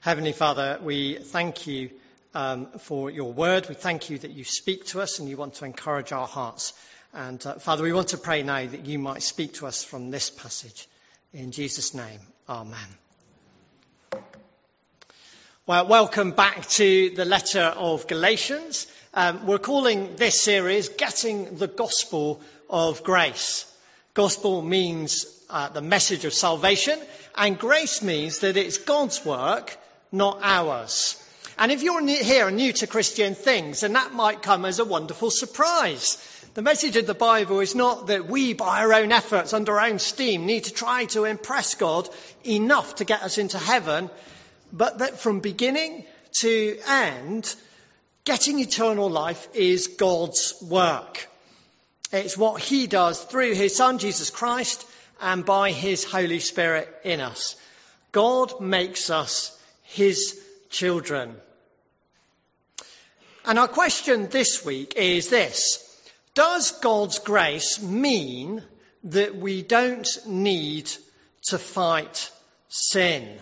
Heavenly Father, we thank you for your word. We thank you that you speak to us and you want to encourage our hearts. And Father, we want to pray now that you might speak to us from this passage. In Jesus' name, amen. Well, welcome back to the letter of Galatians. We're calling this series Getting the Gospel of Grace. Gospel means the message of salvation, and grace means that it's God's work, not ours. And if you're here and new to Christian things, then that might come as a wonderful surprise. The message of the Bible is not that we, by our own efforts, under our own steam, need to try to impress God enough to get us into heaven, but that from beginning to end, getting eternal life is God's work. It's what he does through his Son, Jesus Christ, and by his Holy Spirit in us. God makes us his children. And our question this week is this: does God's grace mean that we don't need to fight sin?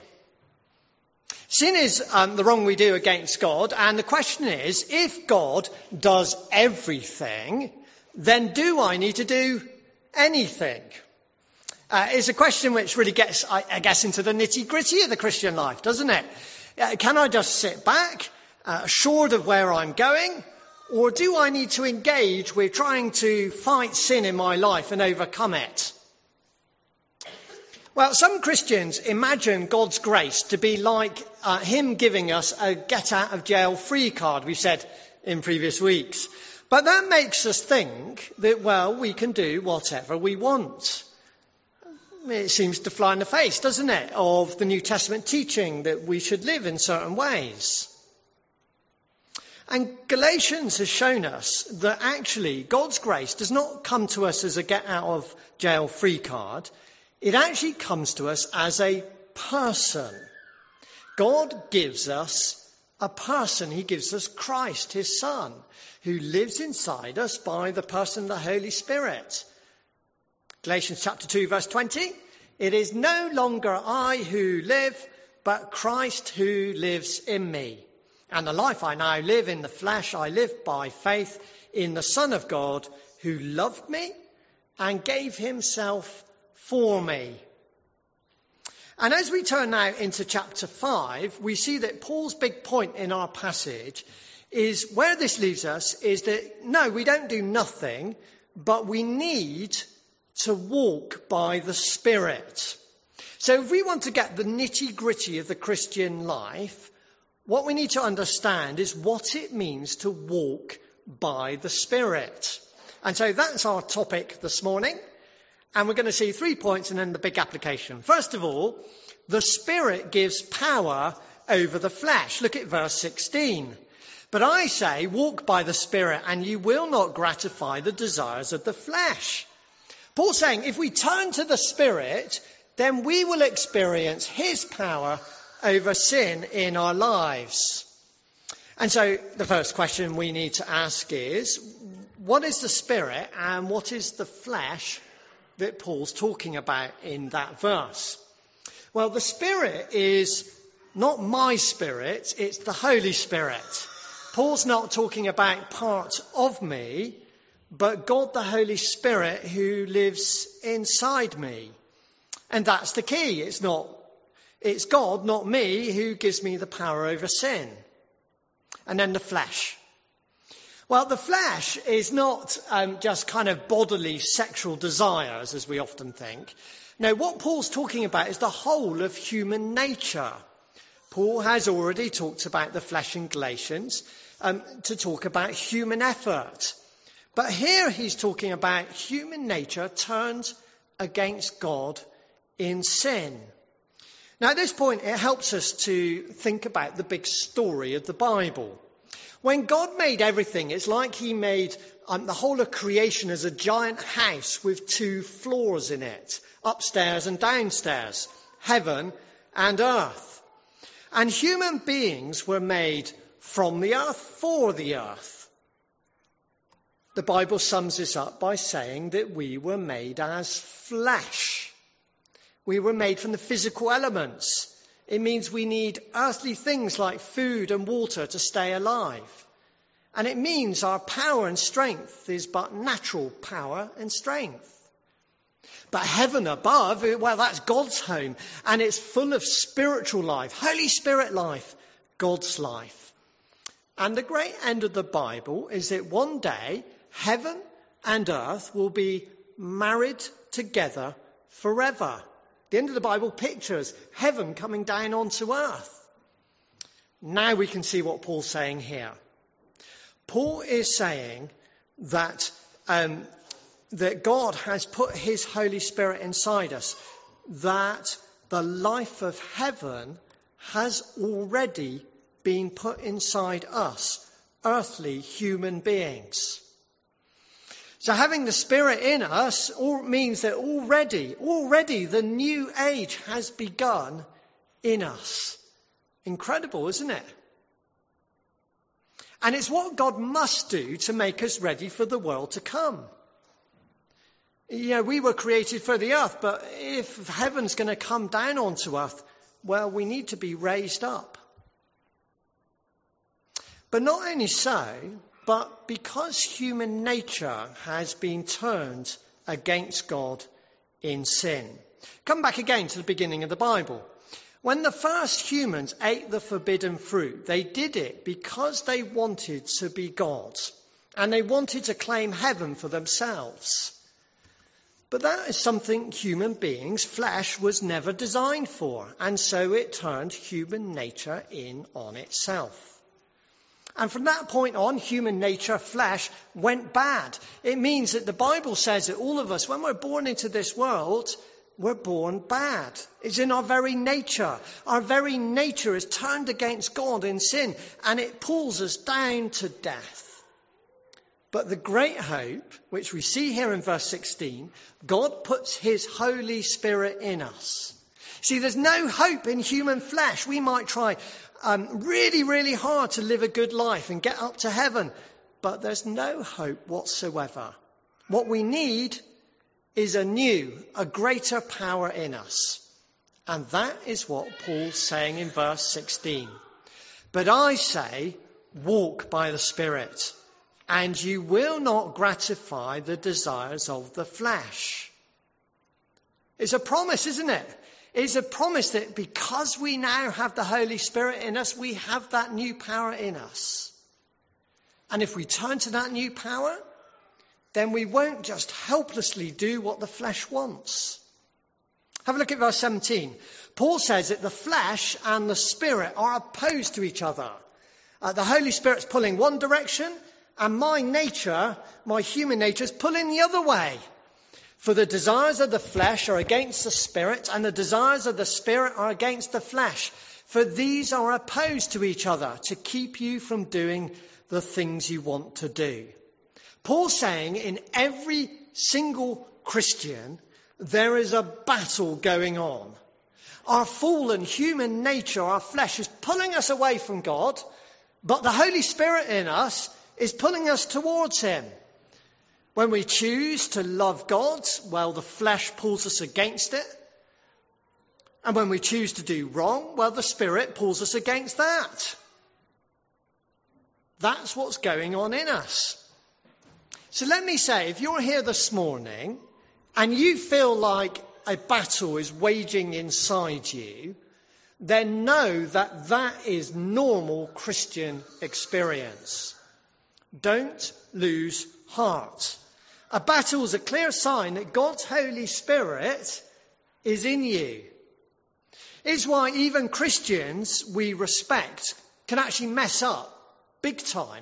Sin is the wrong we do against God, and the question is, if God does everything, then do I need to do anything? It's a question which really gets, I guess, into the nitty-gritty of the Christian life, doesn't it? Can I just sit back, assured of where I'm going, or do I need to engage with trying to fight sin in my life and overcome it? Well, some Christians imagine God's grace to be like him giving us a get-out-of-jail-free card, we've said in previous weeks. But that makes us think that, well, we can do whatever we want. It seems to fly in the face, doesn't it, of the New Testament teaching that we should live in certain ways. And Galatians has shown us that actually God's grace does not come to us as a get-out-of-jail-free card. It actually comes to us as a person. God gives us a person. He gives us Christ, his Son, who lives inside us by the person of the Holy Spirit. Galatians chapter 2, verse 20. It is no longer I who live, but Christ who lives in me. And the life I now live in the flesh, I live by faith in the Son of God, who loved me and gave himself for me. And as we turn now into chapter 5, we see that Paul's big point in our passage is where this leaves us is that, no, we don't do nothing, but we need to walk by the Spirit. So if we want to get the nitty-gritty of the Christian life, what we need to understand is what it means to walk by the Spirit. And so that's our topic this morning. And we're going to see 3 points and then the big application. First of all, the Spirit gives power over the flesh. Look at verse 16. But I say, walk by the Spirit, and you will not gratify the desires of the flesh. Paul's saying, if we turn to the Spirit, then we will experience his power over sin in our lives. And so the first question we need to ask is, what is the Spirit and what is the flesh that Paul's talking about in that verse? Well, the Spirit is not my spirit, it's the Holy Spirit. Paul's not talking about part of me, but God the Holy Spirit who lives inside me. And that's the key. It's God, not me, who gives me the power over sin. And then the flesh. Well, the flesh is not just kind of bodily sexual desires, as we often think. No, what Paul's talking about is the whole of human nature. Paul has already talked about the flesh in Galatians to talk about human effort. But here he's talking about human nature turned against God in sin. Now, at this point, it helps us to think about the big story of the Bible. When God made everything, it's like he made the whole of creation as a giant house with 2 floors in it, upstairs and downstairs, heaven and earth. And human beings were made from the earth for the earth. The Bible sums this up by saying that we were made as flesh. We were made from the physical elements. It means we need earthly things like food and water to stay alive. And it means our power and strength is but natural power and strength. But heaven above, well, that's God's home. And it's full of spiritual life, Holy Spirit life, God's life. And the great end of the Bible is that one day, heaven and earth will be married together forever. The end of the Bible pictures heaven coming down onto earth. Now we can see what Paul's saying here. Paul is saying that God has put his Holy Spirit inside us, that the life of heaven has already been put inside us, earthly human beings. So having the Spirit in us means that already the new age has begun in us. Incredible, isn't it? And it's what God must do to make us ready for the world to come. You know, we were created for the earth, but if heaven's going to come down onto earth, well, we need to be raised up. But not only so, but because human nature has been turned against God in sin. Come back again to the beginning of the Bible. When the first humans ate the forbidden fruit, they did it because they wanted to be gods, and they wanted to claim heaven for themselves. But that is something human beings, flesh, was never designed for, and so it turned human nature in on itself. And from that point on, human nature, flesh, went bad. It means that the Bible says that all of us, when we're born into this world, we're born bad. It's in our very nature. Our very nature is turned against God in sin, and it pulls us down to death. But the great hope, which we see here in verse 16, God puts his Holy Spirit in us. See, there's no hope in human flesh. We might try really, really hard to live a good life and get up to heaven, but there's no hope whatsoever. What we need is a greater power in us. And that is what Paul's saying in verse 16. But I say, walk by the Spirit, and you will not gratify the desires of the flesh. It's a promise, isn't it? It's a promise that because we now have the Holy Spirit in us, we have that new power in us. And if we turn to that new power, then we won't just helplessly do what the flesh wants. Have a look at verse 17. Paul says that the flesh and the Spirit are opposed to each other. The Holy Spirit's pulling one direction, and my human nature, is pulling the other way. For the desires of the flesh are against the Spirit, and the desires of the Spirit are against the flesh. For these are opposed to each other to keep you from doing the things you want to do. Paul's saying in every single Christian, there is a battle going on. Our fallen human nature, our flesh, is pulling us away from God, but the Holy Spirit in us is pulling us towards him. When we choose to love God, well, the flesh pulls us against it. And when we choose to do wrong, well, the Spirit pulls us against that. That's what's going on in us. So let me say, if you're here this morning and you feel like a battle is waging inside you, then know that that is normal Christian experience. Don't lose heart. A battle is a clear sign that God's Holy Spirit is in you. It's why even Christians we respect can actually mess up big time.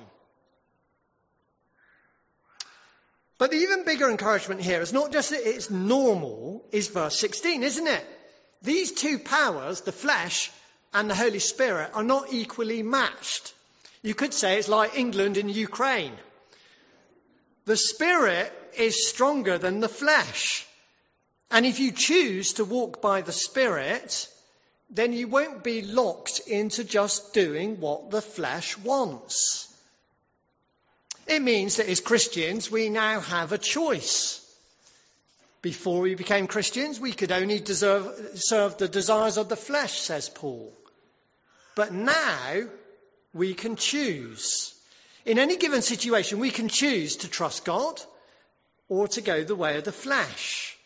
But the even bigger encouragement here is not just that it's normal, is verse 16, isn't it? These two powers, the flesh and the Holy Spirit, are not equally matched. You could say it's like England and Ukraine. The Spirit is stronger than the flesh. And if you choose to walk by the Spirit, then you won't be locked into just doing what the flesh wants. It means that as Christians, we now have a choice. Before we became Christians, we could only serve the desires of the flesh, says Paul. But now we can choose. In any given situation, we can choose to trust God or to go the way of the flesh.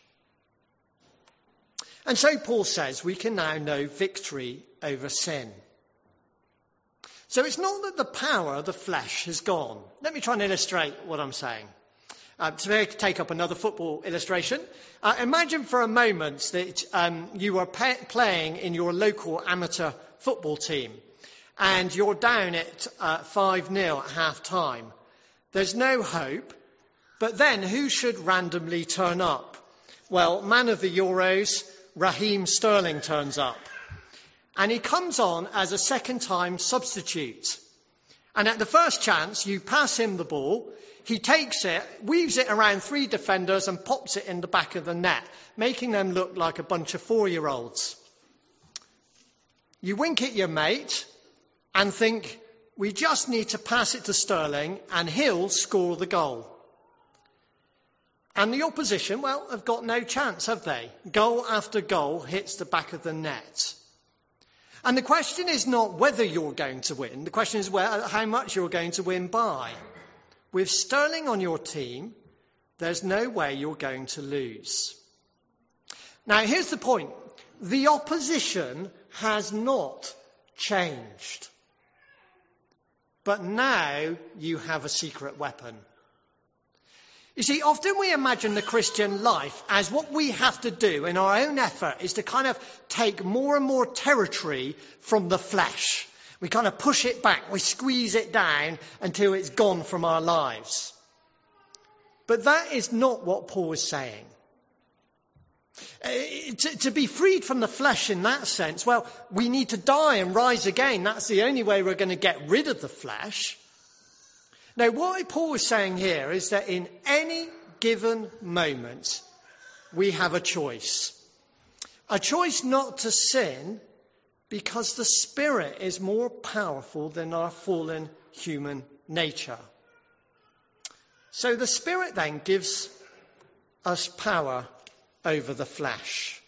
And so Paul says we can now know victory over sin. So it's not that the power of the flesh has gone. Let me try and illustrate what I'm saying. To take up another football illustration, imagine for a moment that you were playing in your local amateur football team and you're down at 5-0 at half-time. There's no hope, but then who should randomly turn up? Well, man of the Euros, Raheem Sterling turns up. And he comes on as a second-time substitute. And at the first chance, you pass him the ball. He takes it, weaves it around 3 defenders and pops it in the back of the net, making them look like a bunch of 4-year-olds. You wink at your mate and think, we just need to pass it to Sterling and he'll score the goal. And the opposition, well, have got no chance, have they? Goal after goal hits the back of the net. And the question is not whether you're going to win. The question is how much you're going to win by. With Sterling on your team, there's no way you're going to lose. Now, here's the point. The opposition has not changed. But now you have a secret weapon. You see, often we imagine the Christian life as what we have to do in our own effort is to kind of take more and more territory from the flesh. We kind of push it back, we squeeze it down until it's gone from our lives. But that is not what Paul is saying. To be freed from the flesh in that sense, well, we need to die and rise again. That's the only way we're going to get rid of the flesh. Now, what Paul is saying here is that in any given moment, we have a choice. A choice not to sin because the Spirit is more powerful than our fallen human nature. So the Spirit then gives us power over the flesh.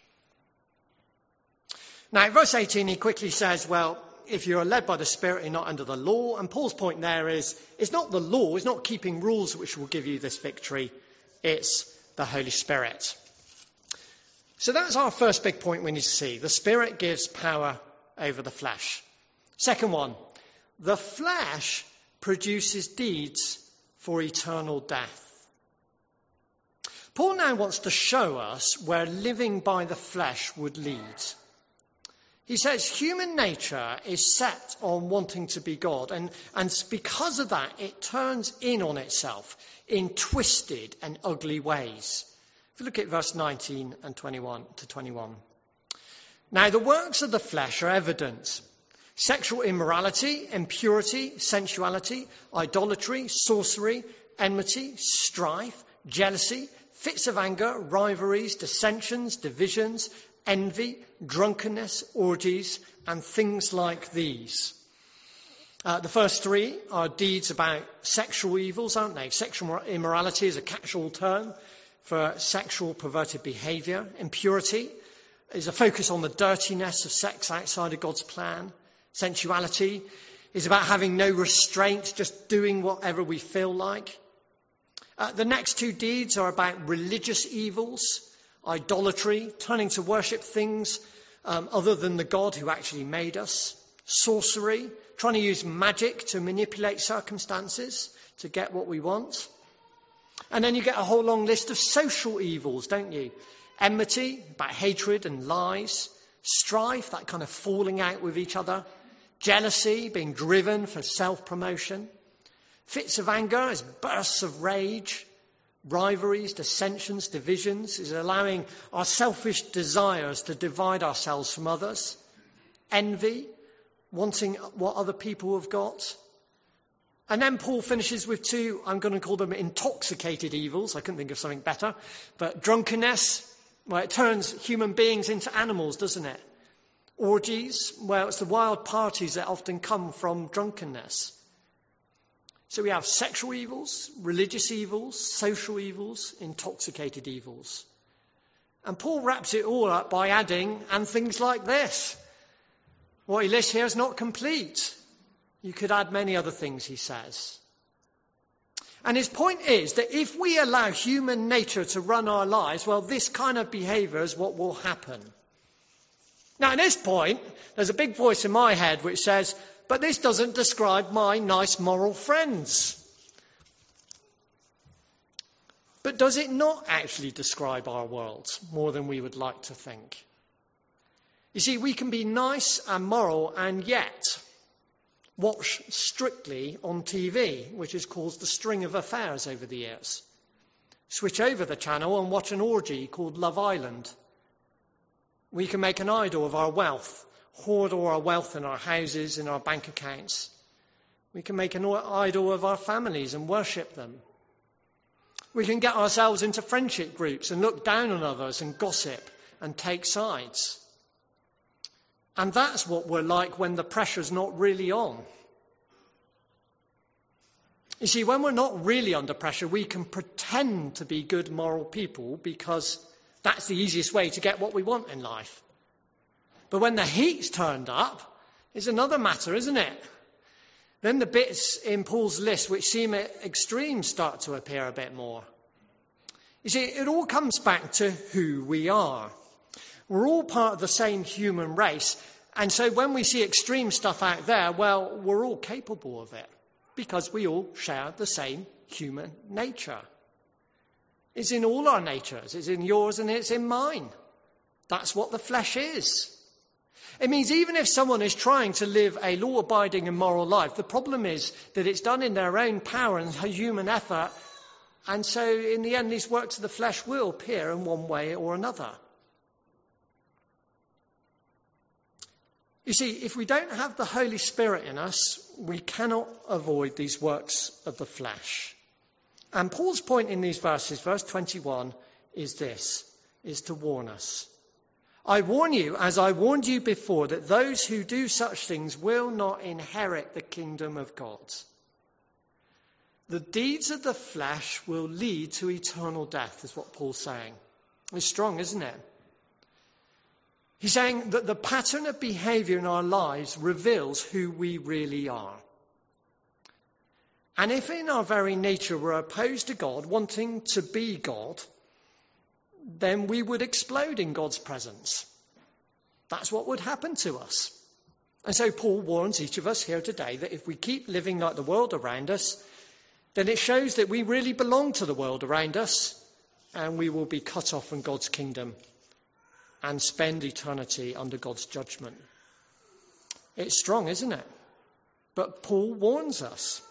Now, in verse 18, he quickly says, well, if you're led by the Spirit, you're not under the law. And Paul's point there is, it's not the law, it's not keeping rules which will give you this victory. It's the Holy Spirit. So that's our first big point we need to see. The Spirit gives power over the flesh. Second one, the flesh produces deeds for eternal death. Paul now wants to show us where living by the flesh would lead. He says human nature is set on wanting to be God, and because of that, it turns in on itself in twisted and ugly ways. If you look at verse 19 and 21 to 21. Now, the works of the flesh are evident. Sexual immorality, impurity, sensuality, idolatry, sorcery, enmity, strife, jealousy, fits of anger, rivalries, dissensions, divisions, envy, drunkenness, orgies, and things like these. The first 3 are deeds about sexual evils, aren't they? Sexual immorality is a catch-all term for sexual perverted behaviour. Impurity is a focus on the dirtiness of sex outside of God's plan. Sensuality is about having no restraint, just doing whatever we feel like. The next 2 deeds are about religious evils, idolatry, turning to worship things other than the God who actually made us, sorcery, trying to use magic to manipulate circumstances to get what we want. And then you get a whole long list of social evils, don't you? Enmity, about hatred and lies. Strife, that kind of falling out with each other. Jealousy, being driven for self-promotion. Fits of anger is bursts of rage. Rivalries, dissensions, divisions is allowing our selfish desires to divide ourselves from others. Envy, wanting what other people have got. And then Paul finishes with 2, I'm going to call them intoxicated evils. I couldn't think of something better. But drunkenness, well, it turns human beings into animals, doesn't it? Orgies, well, it's the wild parties that often come from drunkenness. So we have sexual evils, religious evils, social evils, intoxicated evils. And Paul wraps it all up by adding, and things like this. What he lists here is not complete. You could add many other things, he says. And his point is that if we allow human nature to run our lives, well, this kind of behaviour is what will happen. Now, at this point, there's a big voice in my head which says, but this doesn't describe my nice moral friends. But does it not actually describe our world more than we would like to think? You see, we can be nice and moral and yet watch Strictly on TV, which has caused a string of affairs over the years. Switch over the channel and watch an orgy called Love Island. We can make an idol of our wealth, hoard all our wealth in our houses, in our bank accounts. We can make an idol of our families and worship them. We can get ourselves into friendship groups and look down on others and gossip and take sides. And that's what we're like when the pressure's not really on. You see, when we're not really under pressure, we can pretend to be good moral people because that's the easiest way to get what we want in life. But when the heat's turned up, it's another matter, isn't it? Then the bits in Paul's list which seem extreme start to appear a bit more. You see, it all comes back to who we are. We're all part of the same human race. And so when we see extreme stuff out there, well, we're all capable of it because we all share the same human nature. It's in all our natures. It's in yours and it's in mine. That's what the flesh is. It means even if someone is trying to live a law-abiding and moral life, the problem is that it's done in their own power and human effort. And so in the end, these works of the flesh will appear in one way or another. You see, if we don't have the Holy Spirit in us, we cannot avoid these works of the flesh. And Paul's point in these verses, verse 21, is this, is to warn us. I warn you, as I warned you before, that those who do such things will not inherit the kingdom of God. The deeds of the flesh will lead to eternal death, is what Paul's saying. It's strong, isn't it? He's saying that the pattern of behaviour in our lives reveals who we really are. And if in our very nature we're opposed to God, wanting to be God, then we would explode in God's presence. That's what would happen to us. And so Paul warns each of us here today that if we keep living like the world around us, then it shows that we really belong to the world around us and we will be cut off from God's kingdom and spend eternity under God's judgment. It's strong, isn't it? But Paul warns us.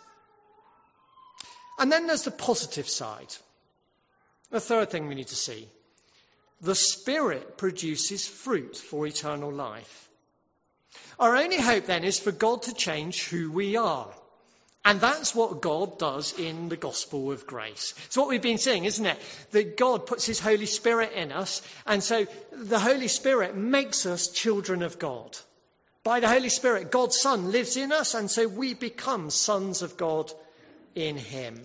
And then there's the positive side. The third thing we need to see. The Spirit produces fruit for eternal life. Our only hope then is for God to change who we are. And that's what God does in the gospel of grace. It's what we've been seeing, isn't it? That God puts his Holy Spirit in us. And so the Holy Spirit makes us children of God. By the Holy Spirit, God's Son lives in us. And so we become sons of God in him.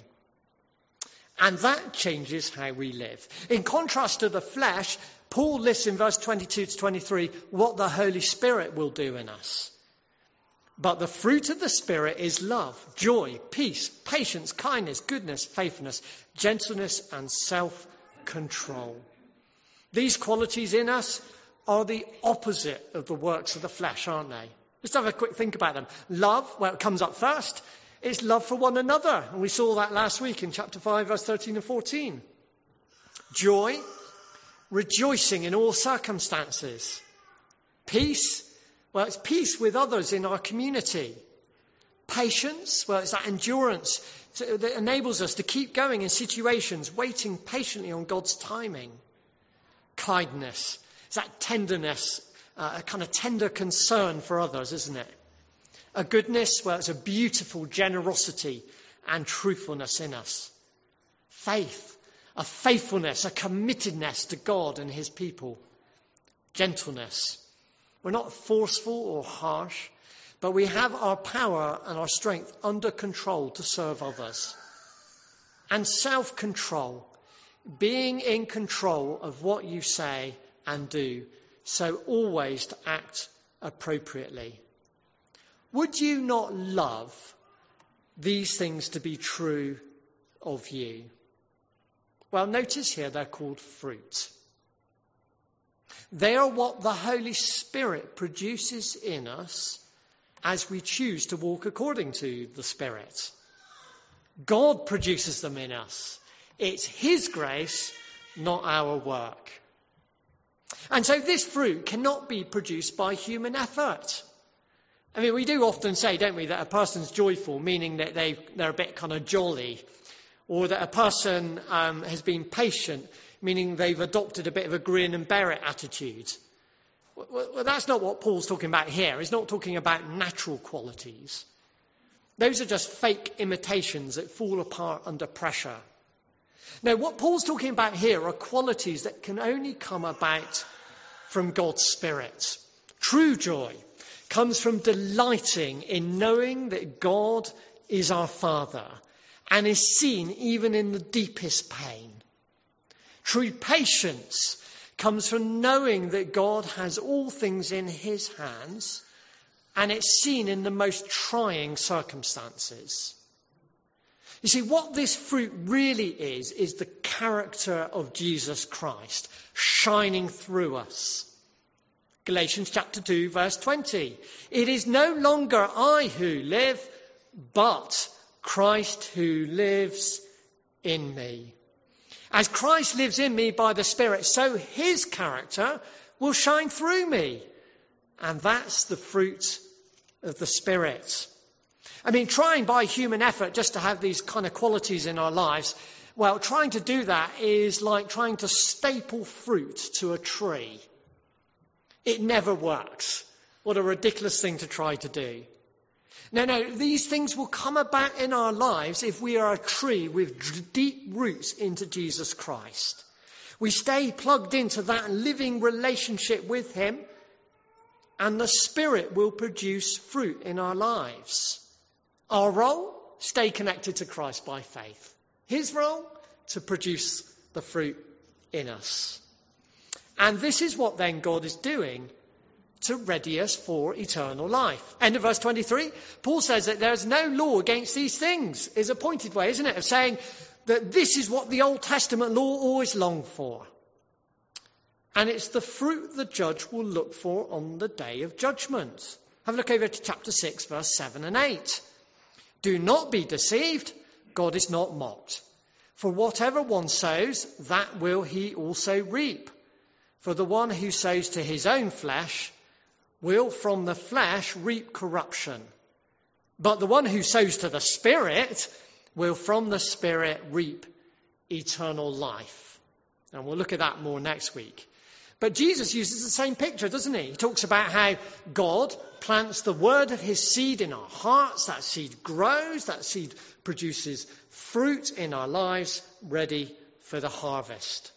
And that changes how we live. In contrast to the flesh, Paul lists in verse 22 to 23 what the Holy Spirit will do in us. But the fruit of the Spirit is love, joy, peace, patience, kindness, goodness, faithfulness, gentleness, and self-control. These qualities in us are the opposite of the works of the flesh, aren't they? Let's have a quick think about them. Love, well, it comes up first. It's love for one another. And we saw that last week in chapter 5, verse 13 and 14. Joy, rejoicing in all circumstances. Peace, well, it's peace with others in our community. Patience, well, it's that endurance that enables us to keep going in situations, waiting patiently on God's timing. Kindness, it's that tenderness, a kind of tender concern for others, isn't it? A goodness, well, it's a beautiful generosity and truthfulness in us. Faith, a faithfulness, a committedness to God and his people. Gentleness. We're not forceful or harsh, but we have our power and our strength under control to serve others. And self-control. being in control of what you say and do, so always to act appropriately. Would you not love these things to be true of you? Well, notice here they're called fruit. They are what the Holy Spirit produces in us as we choose to walk according to the Spirit. God produces them in us. It's his grace, not our work. And so this fruit cannot be produced by human effort. I mean, we do often say, don't we, that a person's joyful, meaning that they're a bit kind of jolly, or that a person has been patient, meaning they've adopted a bit of a grin and bear it attitude. Well, that's not what Paul's talking about here. He's not talking about natural qualities. Those are just fake imitations that fall apart under pressure. Now, what Paul's talking about here are qualities that can only come about from God's Spirit. True joy comes from delighting in knowing that God is our Father and is seen even in the deepest pain. True patience comes from knowing that God has all things in his hands and it's seen in the most trying circumstances. You see, what this fruit really is the character of Jesus Christ shining through us. Galatians chapter 2, verse 20. It is no longer I who live, but Christ who lives in me. As Christ lives in me by the Spirit, so his character will shine through me. And that's the fruit of the Spirit. I mean, trying by human effort just to have these kind of qualities in our lives, well, trying to do that is like trying to staple fruit to a tree. It never works. What a ridiculous thing to try to do. No, these things will come about in our lives if we are a tree with deep roots into Jesus Christ. We stay plugged into that living relationship with him, and the Spirit will produce fruit in our lives. Our role, stay connected to Christ by faith. His role, to produce the fruit in us. And this is what then God is doing to ready us for eternal life. End of verse 23. Paul says that there's no law against these things, is a pointed way, isn't it, of saying that this is what the Old Testament law always longed for. And it's the fruit the judge will look for on the day of judgment. Have a look over to chapter 6, verse 7 and 8. Do not be deceived, God is not mocked. For whatever one sows, that will he also reap. For the one who sows to his own flesh will from the flesh reap corruption. But the one who sows to the Spirit will from the Spirit reap eternal life. And we'll look at that more next week. But Jesus uses the same picture, doesn't he? He talks about how God plants the word of his seed in our hearts. That seed grows. That seed produces fruit in our lives, ready for the harvest.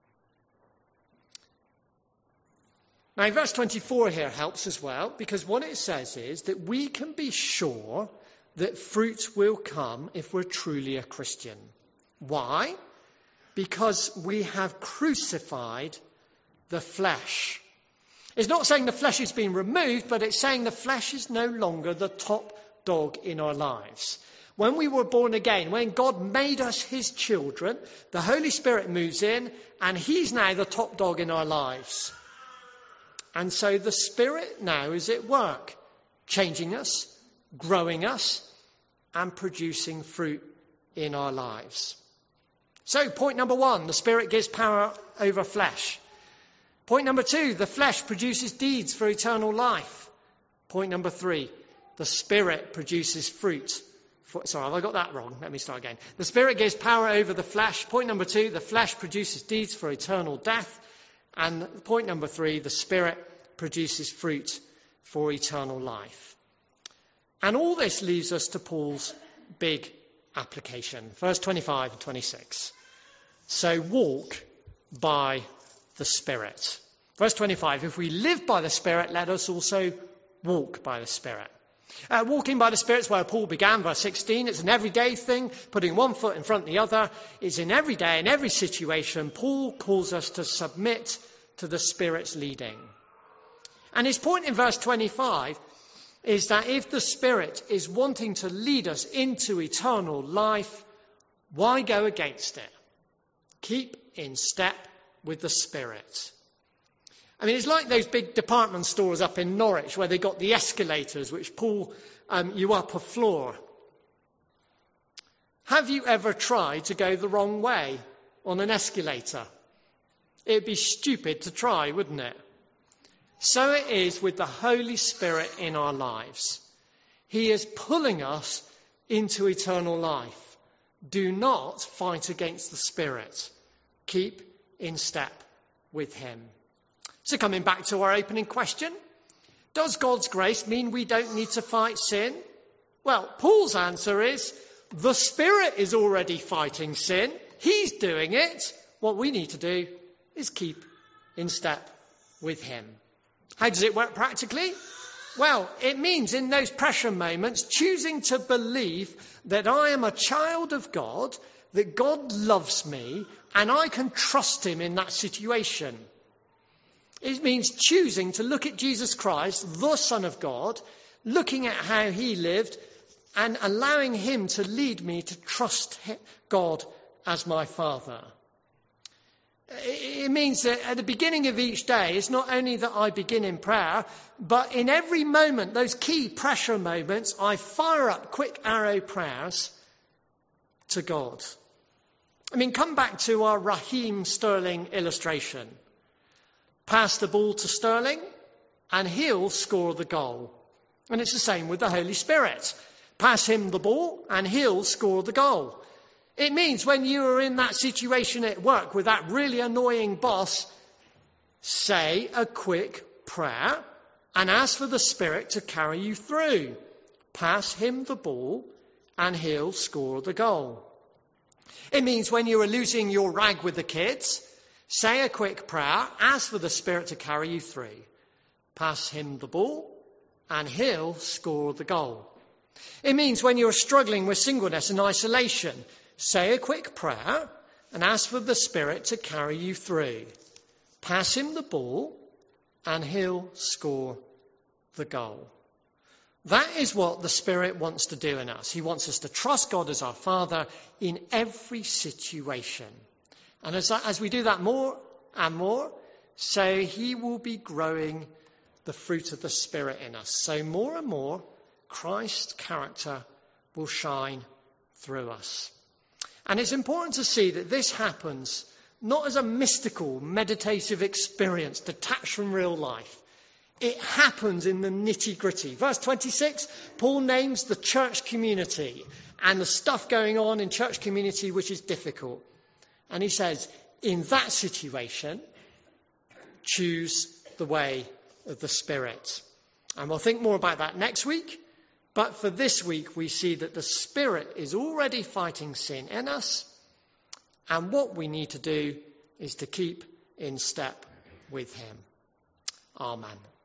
Now, verse 24 here helps as well, because what it says is that we can be sure that fruit will come if we're truly a Christian. Why? Because we have crucified the flesh. It's not saying the flesh is being removed, but it's saying the flesh is no longer the top dog in our lives. When we were born again, when God made us his children, the Holy Spirit moves in and he's now the top dog in our lives. And so the Spirit now is at work, changing us, growing us, and producing fruit in our lives. So point number 1, the Spirit gives power over flesh. Point number 2, the flesh produces deeds for eternal life. Point number 3, the Spirit produces fruit. Sorry, have I got that wrong? Let me start again. The Spirit gives power over the flesh. Point number 2, the flesh produces deeds for eternal death. And point number 3, the Spirit produces fruit for eternal life. And all this leads us to Paul's big application. Verse 25 and 26. So walk by the Spirit. Verse 25, if we live by the Spirit, let us also walk by the Spirit. Walking by the Spirit's where Paul began, verse 16. It's an everyday thing, putting one foot in front of the other. It's in every day, in every situation. Paul calls us to submit to the Spirit's leading. And his point in verse 25 is that if the Spirit is wanting to lead us into eternal life, why go against it? Keep in step with the Spirit. I mean, it's like those big department stores up in Norwich where they got the escalators which pull you up a floor. Have you ever tried to go the wrong way on an escalator? It'd be stupid to try, wouldn't it? So it is with the Holy Spirit in our lives. He is pulling us into eternal life. Do not fight against the Spirit. Keep in step with him. So coming back to our opening question, does God's grace mean we don't need to fight sin? Well, Paul's answer is, the Spirit is already fighting sin. He's doing it. What we need to do is keep in step with him. How does it work practically? Well, it means in those pressure moments, choosing to believe that I am a child of God, that God loves me, and I can trust him in that situation. It means choosing to look at Jesus Christ, the Son of God, looking at how he lived and allowing him to lead me to trust God as my Father. It means that at the beginning of each day, it's not only that I begin in prayer, but in every moment, those key pressure moments, I fire up quick arrow prayers to God. I mean, come back to our Raheem Sterling illustration. Pass the ball to Sterling and he'll score the goal. And it's the same with the Holy Spirit. Pass him the ball and he'll score the goal. It means when you are in that situation at work with that really annoying boss, say a quick prayer and ask for the Spirit to carry you through. Pass him the ball and he'll score the goal. It means when you are losing your rag with the kids, say a quick prayer, ask for the Spirit to carry you through. Pass him the ball and he'll score the goal. It means when you're struggling with singleness and isolation, say a quick prayer and ask for the Spirit to carry you through. Pass him the ball and he'll score the goal. That is what the Spirit wants to do in us. He wants us to trust God as our Father in every situation. And as we do that more and more, so he will be growing the fruit of the Spirit in us. So more and more, Christ's character will shine through us. And it's important to see that this happens not as a mystical, meditative experience detached from real life. It happens in the nitty-gritty. Verse 26, Paul names the church community and the stuff going on in church community which is difficult. And he says, in that situation, choose the way of the Spirit. And we'll think more about that next week. But for this week, we see that the Spirit is already fighting sin in us. And what we need to do is to keep in step with him. Amen.